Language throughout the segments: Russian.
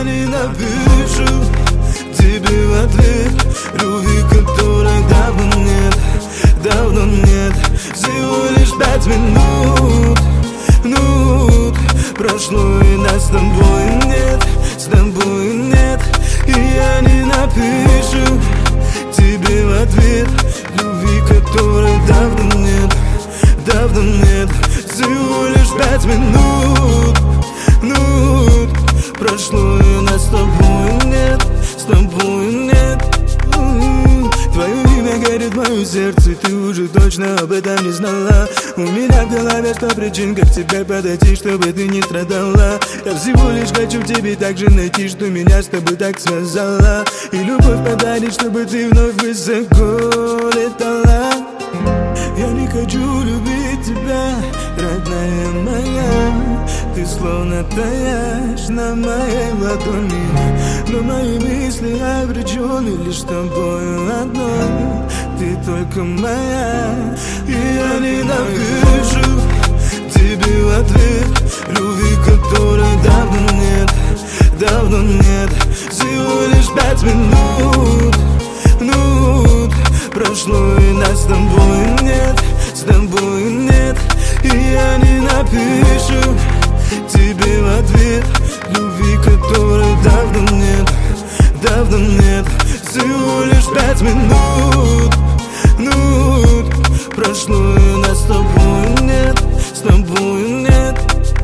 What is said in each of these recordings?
я не напишу тебе в ответ любви, которой давно нет, давно нет. Всего лишь 5 минут прошло, и нас с тобой нет, с тобой нет. И я не напишу тебе в ответ любви, которой давно нет, давно нет. Всего лишь 5 минут прошло, и нас с тобой нет, с тобой нет. Твое имя горит в моем сердце, ты уже точно об этом не знала. У меня в голове 100 причин, как к тебе подойти, чтобы ты не страдала. Я всего лишь хочу тебе так же найти, что меня с тобой так связала. И любовь подарить, чтобы ты вновь высоко летала. Я не хочу любить тебя, родная моя. Ты словно таяешь на моей ладони, но мои мысли обречены лишь тобою одной. Ты только моя, и я не напишу тебе в ответ любви, которой давно нет, давно нет. Всего лишь 5 минут прошло, и нас с тобой нет, с тобой нет. И я не напишу тебе в ответ любви, которой давно нет, давно нет. Всего лишь 5 минут прошло, и нас с тобой нет, с тобой нет.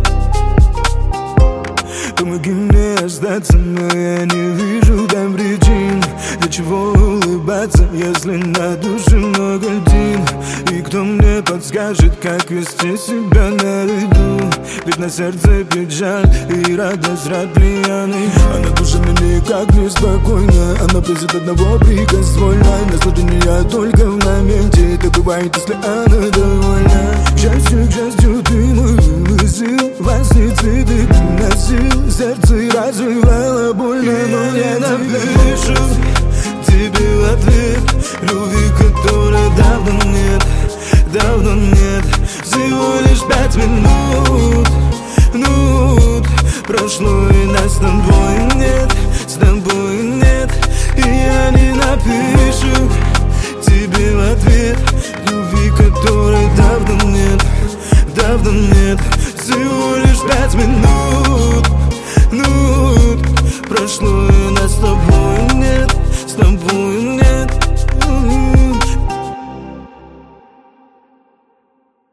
Помоги мне остаться, но я не вижу там причин. Для чего улыбаться, если на душе много льдин? И кто мне подскажет, как вести себя на виду? Ведь на сердце печаль и радость родленной. Она душа мне никак не спокойна, она просит одного приказ свой лайм. Наслаждение только в моменте, это бывает, если она довольна. К счастью, ты мой вымысел, во сне цветы приносил, сердце развивало больно, но я напишу тебе в ответ любви, которой давно нет, давно нет. Всего лишь 5 минут прошло,